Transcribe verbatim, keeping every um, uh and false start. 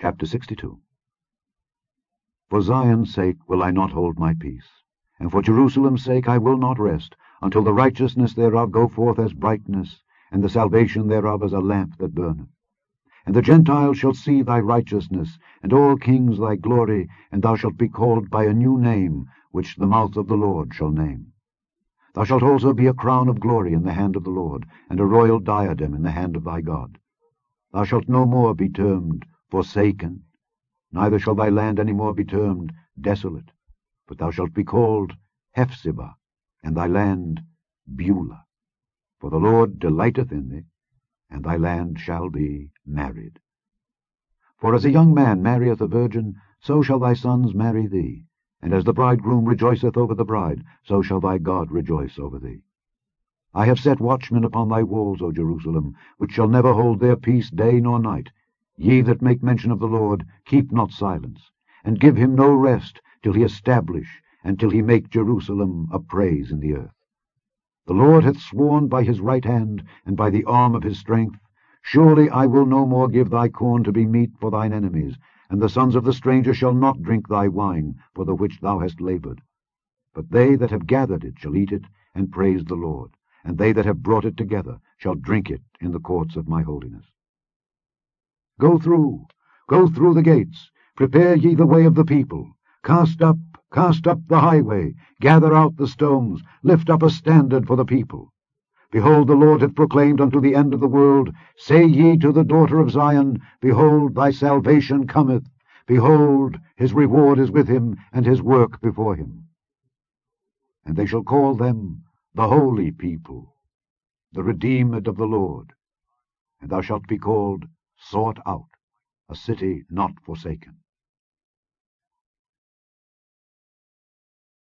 Chapter sixty-two. For Zion's sake will I not hold my peace, and for Jerusalem's sake I will not rest, until the righteousness thereof go forth as brightness, and the salvation thereof as a lamp that burneth. And the Gentiles shall see thy righteousness, and all kings thy glory, and thou shalt be called by a new name, which the mouth of the Lord shall name. Thou shalt also be a crown of glory in the hand of the Lord, and a royal diadem in the hand of thy God. Thou shalt no more be termed forsaken, neither shall thy land any more be termed desolate, but thou shalt be called Hephzibah, and thy land Beulah. For the Lord delighteth in thee, and thy land shall be married. For as a young man marrieth a virgin, so shall thy sons marry thee, and as the bridegroom rejoiceth over the bride, so shall thy God rejoice over thee. I have set watchmen upon thy walls, O Jerusalem, which shall never hold their peace day nor night. Ye that make mention of the Lord, keep not silence, and give him no rest, till he establish, and till he make Jerusalem a praise in the earth. The Lord hath sworn by his right hand, and by the arm of his strength, Surely I will no more give thy corn to be meat for thine enemies, and the sons of the stranger shall not drink thy wine, for the which thou hast laboured. But they that have gathered it shall eat it, and praise the Lord, and they that have brought it together shall drink it in the courts of my holiness. Go through, go through the gates, prepare ye the way of the people. Cast up, cast up the highway, gather out the stones, lift up a standard for the people. Behold, the Lord hath proclaimed unto the end of the world, Say ye to the daughter of Zion, Behold, thy salvation cometh. Behold, his reward is with him, and his work before him. And they shall call them the holy people, the redeemed of the Lord. And thou shalt be called Sought Out, a city not forsaken.